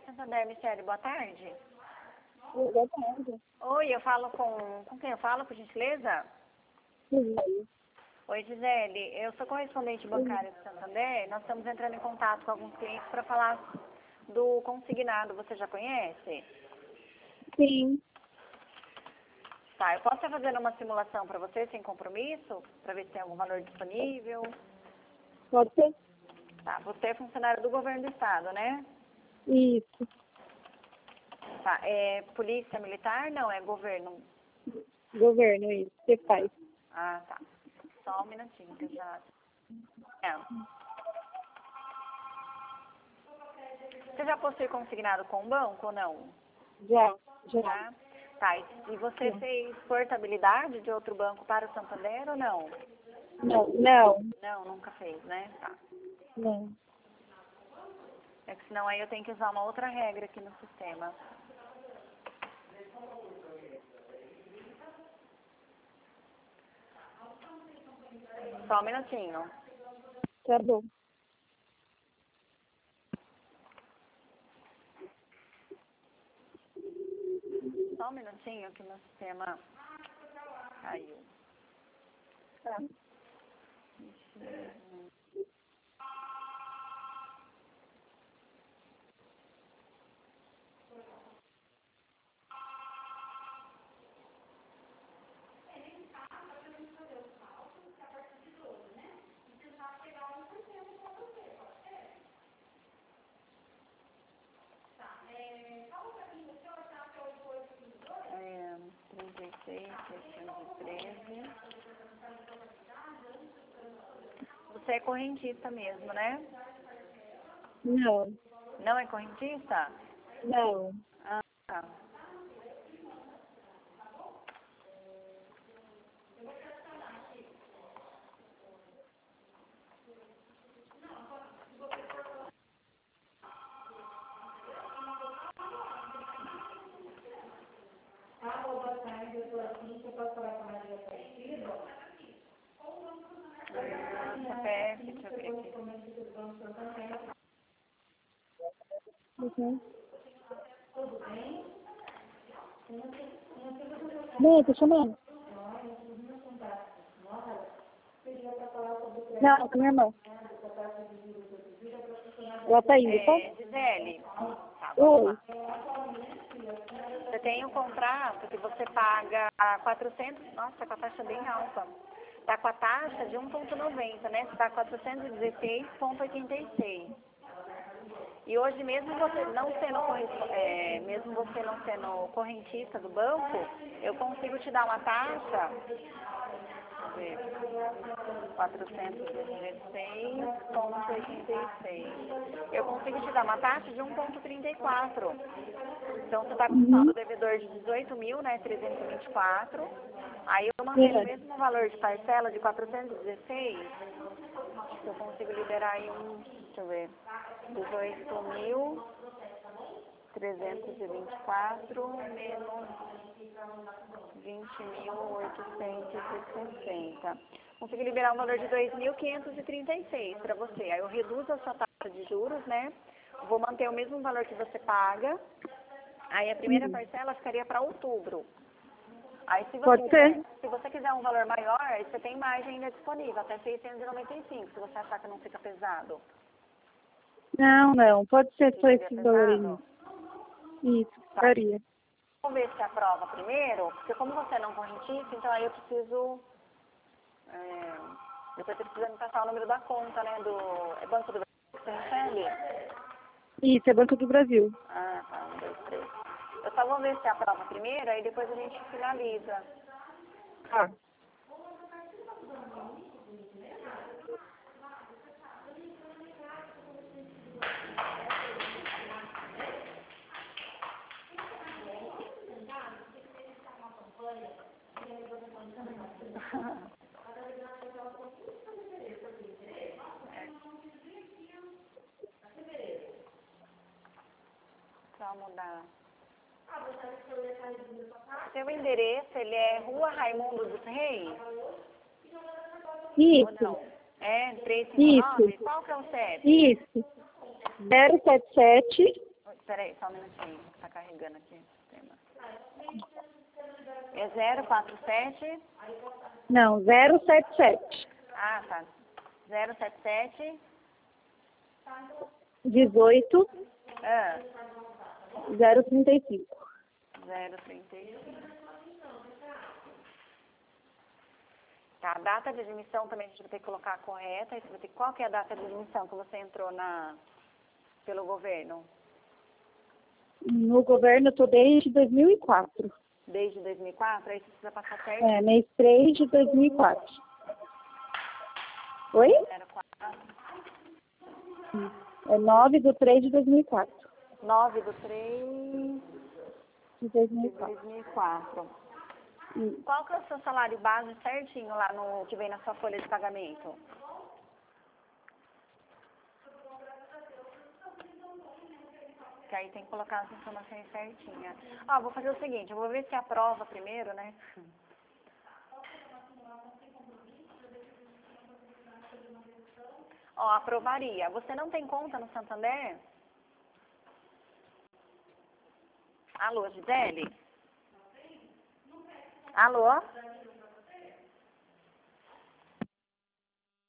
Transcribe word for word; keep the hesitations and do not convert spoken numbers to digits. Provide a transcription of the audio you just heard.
Santander, Michele, boa tarde. Boa tarde. Oi, eu falo com... Com quem eu falo, por gentileza? Sim. Oi, Gisele. Eu sou correspondente bancária do Santander. Nós estamos entrando em contato com alguns clientes para falar do consignado. Você já conhece? Sim. Tá, eu posso estar fazendo uma simulação para você, sem compromisso? Para ver se tem algum valor disponível? Pode ser? Tá, você é funcionário do governo do estado, né? Isso. Tá, é polícia militar? Não, é governo. Governo, isso. Você faz. Ah, tá. Só um minutinho, que eu já... É. Você já possui consignado com o banco ou não? Já. Já. Já? Tá, e você Sim. fez portabilidade de outro banco para o Santander ou não? Não. Não. Não, nunca fez, né? Tá. Não. É que senão aí eu tenho que usar uma outra regra aqui no sistema. Só um minutinho. Tá bom. Só um minutinho que meu sistema caiu. Tá. É, trinta e seis, seiscentos e treze. Você é correntista mesmo, né? Não. Não é correntista? Não. Ah, tá. C P F, deixa eu ver aqui. Uhum. Não, tô chamando. Não, com minha irmã. Ela tá indo, tá? É, Gisele, tá, vamos Oi. lá. Você tem um contrato que você paga quatrocentos, nossa, com a taxa bem alta. Tá com a taxa de um vírgula noventa, né? Você tá quatrocentos e dezesseis vírgula oitenta e seis. E hoje, mesmo você não sendo corre- é, mesmo você não sendo correntista do banco, eu consigo te dar uma taxa, deixa eu ver, quatrocentos e dezesseis vírgula oitenta e seis. Eu consigo te dar uma taxa de um vírgula trinta e quatro. Então, você está com Uhum. saldo devedor de dezoito mil, né, trezentos e vinte e quatro. Aí, eu mantendo o É. mesmo valor de parcela de quatrocentos e dezesseis, eu consigo liberar aí um, deixa eu ver, dezoito mil trezentos e vinte e quatro menos vinte mil oitocentos e sessenta. Consigo liberar um valor de dois mil quinhentos e trinta e seis para você. Aí, eu reduzo a sua taxa de juros, né? Vou manter o mesmo valor que você paga. Aí a primeira Uhum. parcela ficaria para outubro. Aí se você, Pode quiser, ser? se você quiser um valor maior, aí você tem margem ainda disponível, até seiscentos e noventa e cinco, se você achar que não fica pesado. Não, não. Pode ser só Ficaria esse valor aí. pesado? Isso, Tá. faria. Vamos ver se aprova primeiro, porque como você não correntista, então aí eu preciso... É, depois você precisa me passar o número da conta, né, do... É Banco do Brasil que você recebe? Isso, é Banco do Brasil. Ah, tá, um, dois, três. Eu só vou ver se aprova primeiro, aí depois a gente finaliza. Tá. Só mudar. Seu endereço, ele é Rua Raimundo dos Reis? Ou Isso. não? É, trezentos e cinquenta e nove? Isso. Qual que é o C E P? Isso. zero sete sete Peraí, só um minutinho, tá carregando aqui o sistema. É zero quatro sete? Não, zero sete sete. Ah, tá. zero sete sete? dezoito, Ah, zero trinta e cinco. zero trinta e cinco. Tá, a data de admissão também a gente vai ter que colocar correta. Aí você vai ter- Qual que é a data de admissão que você entrou na, pelo governo? No governo eu tô desde dois mil e quatro. Desde dois mil e quatro? Aí você precisa passar certo. É, mês três de dois mil e quatro. Oi? zero quatro. É nove de três de dois mil e quatro. nove do três De dois mil de e quatro. dois mil e quatro. Hum. Qual que é o seu salário base certinho lá no que vem na sua folha de pagamento? Que aí tem que colocar as informações certinhas. Ó, vou fazer o seguinte, eu vou ver se aprova primeiro, né? Ó, aprovaria. Você não tem conta no Santander? Alô, Gisele? Alô?